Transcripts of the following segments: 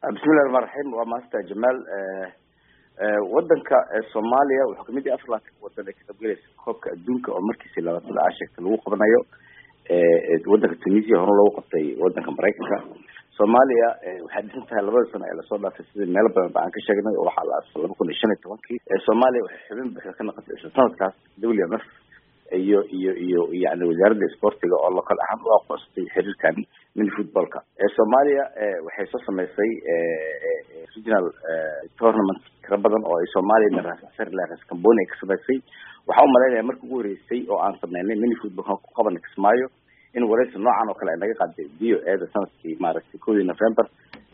بسم الله الرحمن الرحيم وماستا جمال wadanka Soomaaliya wuxuu kamid yahay Afrika wadada ka qaybgalaysa koobka adduunka oo markiisa la sheegtay lagu qabanayo wadanka Tunisia hore loo qabtay wadanka Mareykanka Soomaaliya waxay dhisan tahay labada sano ee la soo dhaafay sidii meel badan baan ka sheegnay oo waxa la aasay 2015 Soomaaliya waxay xubin bixin ka noqotay sanadkaas WMF iyo yani wasaaradda sportiga oo local ahaan u aqoonsatay xiriirkan min footballka Soomaaliya waxay soo sameysay regional tournament kala badan oo ay Soomaaliya raasasar la Cambodia ka sameysay waxa uu maleeyahay markii ugu horeysay oo aan sameynay mini football ku qaban Kismaayo in wareysi noocan oo kale ay naga qaaday biyo eeda sanadkii maaragtay 1 November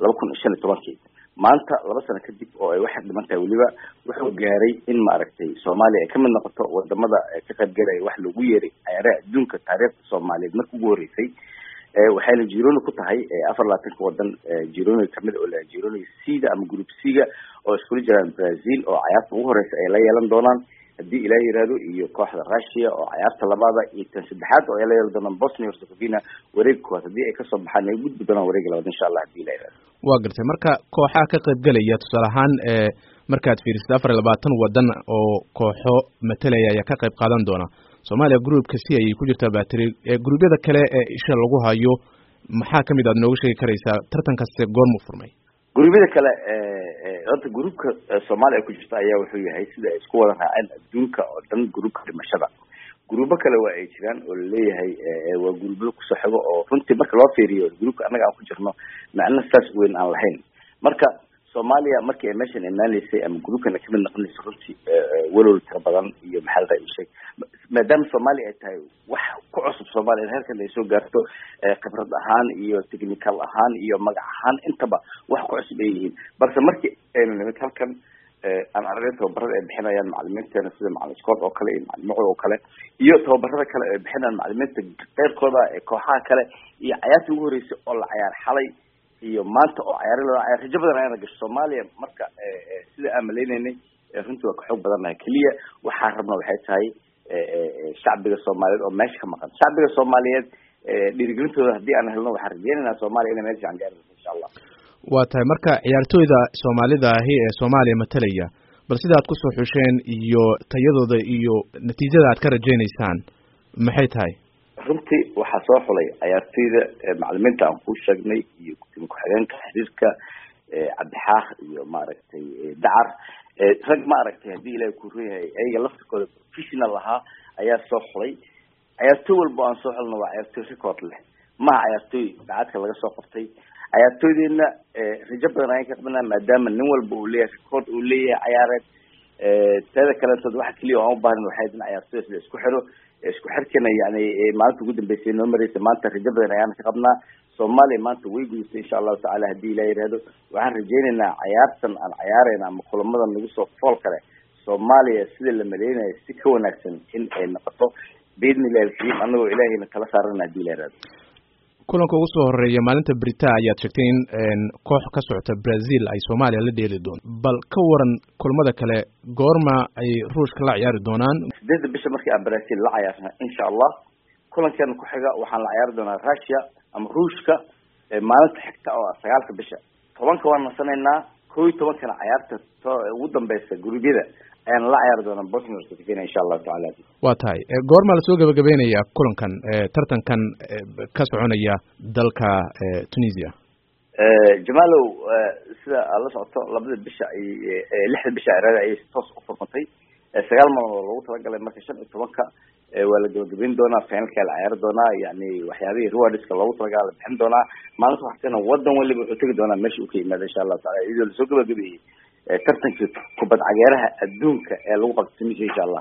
2015 maanta 2 sano kadib oo ay waxa dhimantahay waliba wuxuu gaaray in maaragtay Soomaaliya ay kamid noqoto wadamada ka qayb galay wax lagu yeeray ciyaaraha adduunka taariikhda Soomaaliyeed markii ugu horeysay waxayna jiroon ku tahay 24 wadan jiroon kamid oo la jiroon Cida ama group Cga oo isku jiraan Brazil oo ciyaarta ugu horeysa ay la yeelan doonaan hadii ilaahay yiraahdo iyo kooxda Russia oo ciyaarta labaad iyo tan saddexaad oo ay la yeelan doonaan Bosnia iyo Herzegovina wareegkooda hadii ay ka soo baxaan ay gudbi doonaan wareegga labaad insha Allah hadii ilaahay yiraahdo waa gartay marka kooxaha ka qayb galaya tusaale ahaan markaad fiirisid 24 wadan oo kooxo matalaya ayaa ka qayb qaadan doona Soomaaliya groupka si ay ku jirtaa baatiri gruubyada kale ee isha lagu hayo maxaa kamid aad nooga sheegi karaysaa tartankaas goorma u furmay gruubyada kale horta groupka Soomaaliya ku jirta ayaa wuxuu yahay sida isku wada raaceen adduunka oo dhan groupka dhimashada gruubo kale waa ay jiraan oo leeyahay waa gruubo ku soo xigo oo runtii marka loo fiiriyo groupka anaga aan ku jirno macna saas weyn aan lahayn marka Soomaaliya markii ay meeshan imaanaysay ama groupkana kamid noqonaysa runtii walwal tira badan iyo maxalada ay sheeg maadaama Soomaaliya ay tahay wax ku cusub Soomaaliya halkan ay soo gaarto khibrad ahaan iyo technical ahaan iyo magac ahaan intaba wax ku cusub ay yihiin balse markii aynu nimid halkan aan aragay tababarada ay bixinayaan macallimiinteena sida macallin Scott oo kale iyo macallin oo kale iyo tababarada kale ay bixinayaan macallimiinta qaybkooda ee kooxaha kale iyo ciyaartii ugu horeysay oo la ciyaar xalay iyo maanta oo ciyaarada rajo badan ayna gasho Soomaaliya marka sida aan maleynay runtii waa ka xoog badanahay kaliya waxa rabna waxay tahay shacbiga Soomaaliyeed oo meesha ka maqan shacbiga Soomaaliyeed dhiirigelintooda hadii aan helno waxa rajaynaynaa Soomaaliya inay meesha gaarto insha Allah waa tahay marka ciyaartooyda Soomaalida ahi ee Soomaaliya matalaya bal sida aad ku soo xusheen iyo tayadooda iyo natiijada aad ka rajaynaysaan maxay tahay runtii waxa soo xulay ciyaartooyda macallimiinta aan ku sheegnay iyo ku xigeenka xiriirka Cabdixaaq iyo maaragtay Dacar rag maaragtay hadii ilaahay ku ruuyahay ayaga laftirkooda professional ahaa ayaa soo xulay ciyaartooy walba aan soo xulno waa ciyaartooy record leh ma ciyaartooy dacadka laga soo qabtay ciyaartooydeena rajo badan ay ka qabnaa maadaama nin walba uu leeyahay record uu leeyahay ciyaareed tada kale waxa kaliya oo u baahan waxay in ciyaartooyda isku xiro isku xirkana yani maalinta ugu dambeysay noo maraysa maanta rajo badan ayaan ka qabnaa Soomaaliya maanta way guusay insha Allah taala hadii la yiraahdo waxaan rajaynaynaa ciyaartan aan ciyaarayna ama kulamada nagu soo fool kale Soomaaliya sida la maleeynay si ka wanaagsan in ay noqoto biidnillahi kariim anagoo ilaahayna kala saarana hadii la yiraahdo kulanka ugu soo horeeya maalinta Britain ayaad sheegtay in koox ka socota Brazil ay Soomaaliya la dheeli doonto bal ka waran kulamada kale goorma ay Ruushka la ciyaari doonaan 8 bisha markii aan Brazil la ciyaarna insha Allah kulankan ku xiga waxaan la ciyaari doonaa Russia ama Ruushka maalinta xigta oo 9 bisha 10 waan nasanaynaa 11 kana ciyaarta ugu dambaysa gurubyada ayaan la ciyaari doonaa Bosnia iyo Herzegovina insha Allah taala waa tahay goorma la soo gabagabeynaya kulankan tartankan ka soconaya dalka Tunisia Jamalow sida la socoto 2 bisha ay 6 bisha ay toos u furmatay 9 maalmood lagu talagalay marka 15ka waa la gabagabeyn doonaa finalka la ciyaari doonaa yani waxyaabihii rewards-ka loogu talagalay bixin doonaa maalinta waxtana wadan waliba wuxuu tagi doonaa meesha uu ka yimaado insha Allah taala idoo la soo gabagabeeyay tartanka kubad cageeraha adduunka ee lagu qabtay insha Allah